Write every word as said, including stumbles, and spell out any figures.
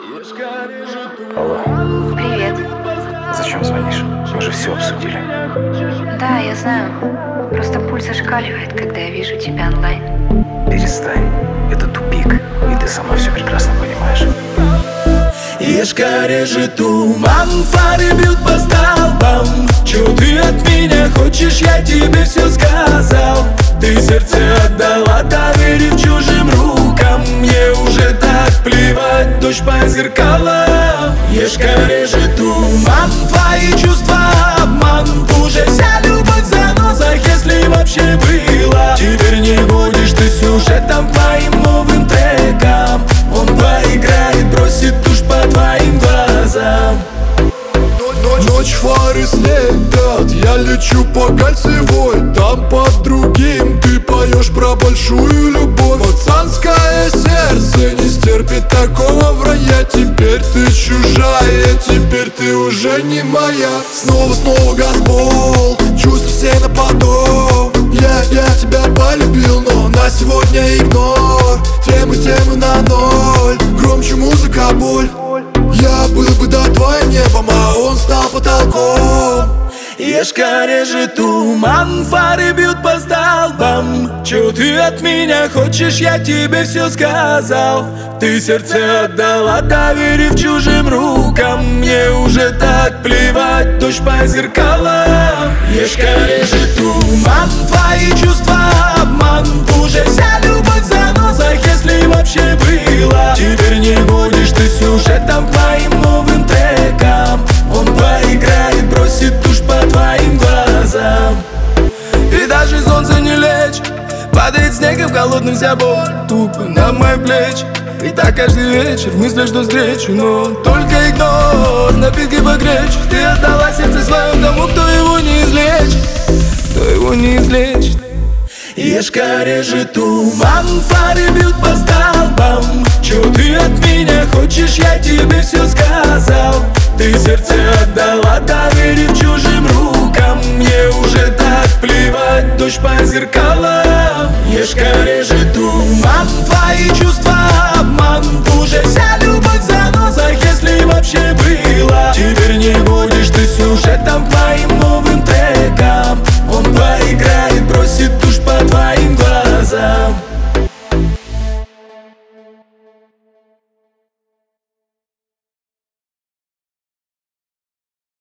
Алло. Привет. Зачем звонишь? Мы же все обсудили. Да, я знаю. Просто пульс зашкаливает, когда я вижу тебя онлайн. Перестань. Это тупик, и ты сама все прекрасно понимаешь. Ешка режет туман, фары бьют по столбам. Чё ты от меня хочешь, я тебе все сказал. Ты сердце отдала, доверив чужим рукам. Мне уже так плевать, дождь по зеркалам. Ешка режет туман, твои чувства обман. Уже вся любовь в занозах, если вообще была. Теперь не будешь ты сюжетом твоим новым треком. Он поиграет, бросит тушь по твоим глазам. Ночь, фары слепят, я лечу по кольцевой. Там под другим ты поешь про большую любовь. Пацанское сердце не стерпит такого вранья. Теперь ты чужая, теперь ты уже не моя. Снова, снова газбол, чувства все на поток. Я, я тебя полюбил, но на сегодня игнор. Темы, темы на ноль, громче музыка, боль. Я был бы до твоим небом, а он стал потолком. Ешка режет туман, фары бьют по столбам. Чё ты от меня хочешь, я тебе все сказал. Ты сердце отдала, доверив чужим рукам. Мне уже так плевать, дождь по зеркалам. Ешка режет туман, твои чувства обман. Уже вся любовь в занозах, если вообще была. Теперь не будешь ты сюжетом твоим новым треком. Он поиграет, бросит тушь по твоим глазам. И даже солнце не лечит, падает снегом холодным вся боль тупо на мои плечи. И так каждый вечер в мыслях жду встречу, но только игнор, напитки погречь. Ты отдала сердце своем тому, кто его не излечит, кто его не излечит. Ешка режет туман, фары бьют по столбам. Чё ты от меня хочешь, я тебе все сказал. Ты сердце отдала, доверив чужим рукам. Мне уже так плевать, дождь по зеркалам. Ешка режет туман, твои чувства обман. Уже вся любовь в занозах, если вообще была. Теперь не будешь ты сюжетом твоим новым